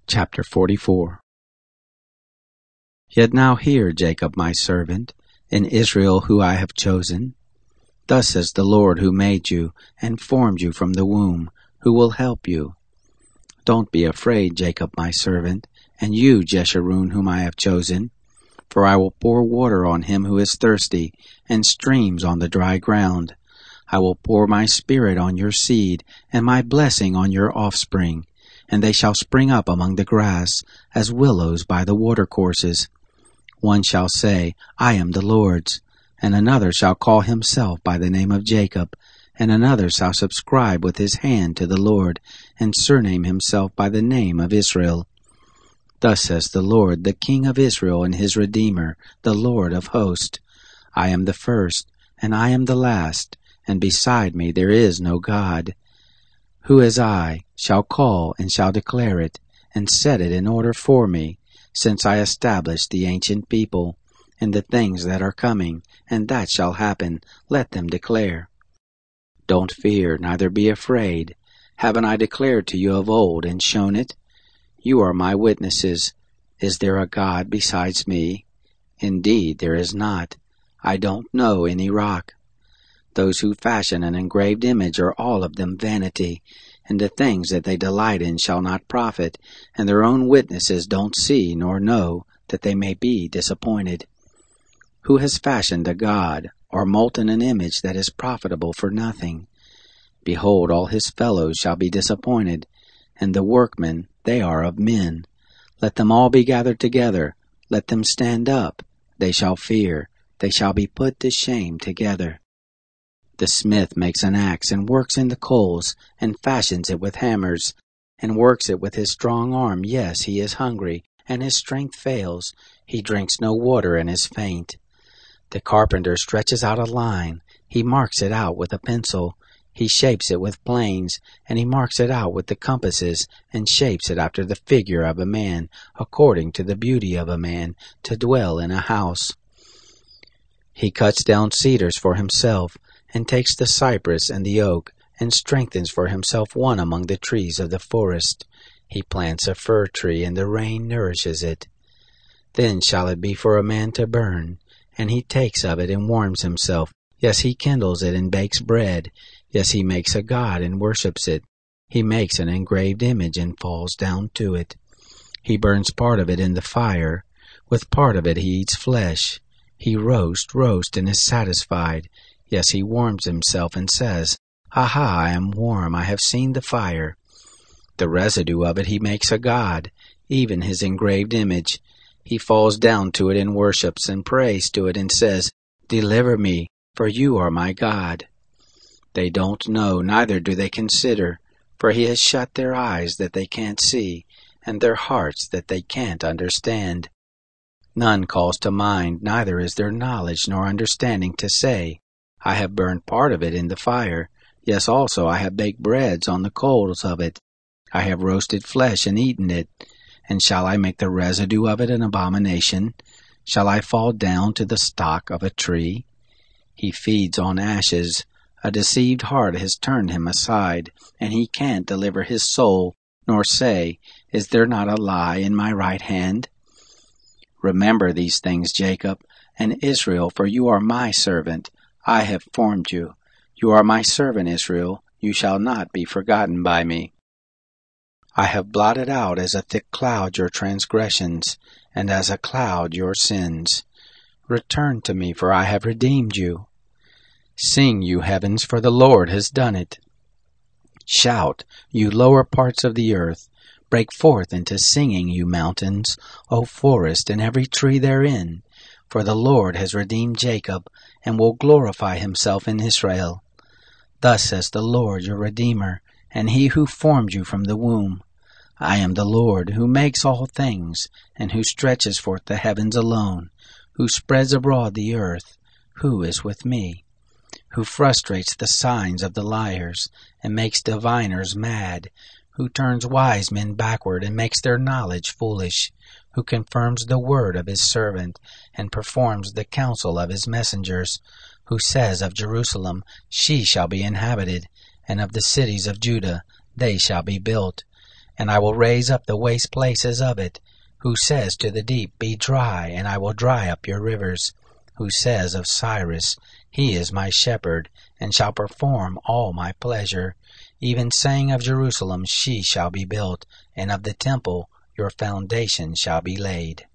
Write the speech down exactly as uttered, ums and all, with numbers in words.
Chapter forty-four. Yet now hear, Jacob my servant, and Israel who I have chosen. Thus says the Lord who made you and formed you from the womb, who will help you. Don't be afraid, Jacob my servant, and you, Jeshurun, whom I have chosen. For I will pour water on him who is thirsty, and streams on the dry ground. I will pour my spirit on your seed, and my blessing on your offspring. And they shall spring up among the grass, as willows by the watercourses. One shall say, I am the Lord's, and another shall call himself by the name of Jacob, and another shall subscribe with his hand to the Lord, and surname himself by the name of Israel. Thus says the Lord, the King of Israel and his Redeemer, the Lord of hosts. I am the first, and I am the last, and beside me there is no God. Who as I shall call and shall declare it, and set it in order for me, since I established the ancient people, and the things that are coming, and that shall happen, let them declare. Don't fear, neither be afraid. Haven't I declared to you of old, and shown it? You are my witnesses. Is there a God besides me? Indeed, there is not. I don't know any rock. Those who fashion an engraved image are all of them vanity, and the things that they delight in shall not profit, and their own witnesses don't see nor know, that they may be disappointed. Who has fashioned a god, or molten an image that is profitable for nothing? Behold, all his fellows shall be disappointed, and the workmen, they are of men. Let them all be gathered together, let them stand up, they shall fear, they shall be put to shame together. The smith makes an axe, and works in the coals, and fashions it with hammers, and works it with his strong arm. Yes, he is hungry, and his strength fails. He drinks no water, and is faint. The carpenter stretches out a line. He marks it out with a pencil. He shapes it with planes, and he marks it out with the compasses, and shapes it after the figure of a man, according to the beauty of a man, to dwell in a house. He cuts down cedars for himself, and takes the cypress and the oak, and strengthens for himself one among the trees of the forest. He plants a fir tree, and the rain nourishes it. Then shall it be for a man to burn, and he takes of it and warms himself. Yes, he kindles it and bakes bread. Yes, he makes a god and worships it. He makes an engraved image and falls down to it. He burns part of it in the fire. With part of it he eats flesh. He roasts, roasts, and is satisfied. Yes, he warms himself and says, Aha, I am warm, I have seen the fire. The residue of it he makes a god, even his engraved image. He falls down to it and worships, and prays to it, and says, Deliver me, for you are my God. They don't know, neither do they consider, for he has shut their eyes that they can't see, and their hearts that they can't understand. None calls to mind, neither is there knowledge nor understanding to say, I have burned part of it in the fire. Yes, also I have baked breads on the coals of it. I have roasted flesh and eaten it. And shall I make the residue of it an abomination? Shall I fall down to the stock of a tree? He feeds on ashes. A deceived heart has turned him aside, and he can't deliver his soul, nor say, Is there not a lie in my right hand? Remember these things, Jacob, and Israel, for you are my servant. I have formed you. You are my servant, Israel. You shall not be forgotten by me. I have blotted out as a thick cloud your transgressions, and as a cloud your sins. Return to me, for I have redeemed you. Sing, you heavens, for the Lord has done it. Shout, you lower parts of the earth. Break forth into singing, you mountains, O forest, and every tree therein. For the Lord has redeemed Jacob, and will glorify himself in Israel. Thus says the Lord your Redeemer, and he who formed you from the womb. I am the Lord, who makes all things, and who stretches forth the heavens alone, who spreads abroad the earth. Who is with me? Who frustrates the signs of the liars, and makes diviners mad, who turns wise men backward, and makes their knowledge foolish, who confirms the word of his servant, and performs the counsel of his messengers, who says of Jerusalem, She shall be inhabited, and of the cities of Judah, they shall be built. And I will raise up the waste places of it, who says to the deep, Be dry, and I will dry up your rivers, who says of Cyrus, He is my shepherd, and shall perform all my pleasure, even saying of Jerusalem, She shall be built, and of the temple your foundation shall be laid.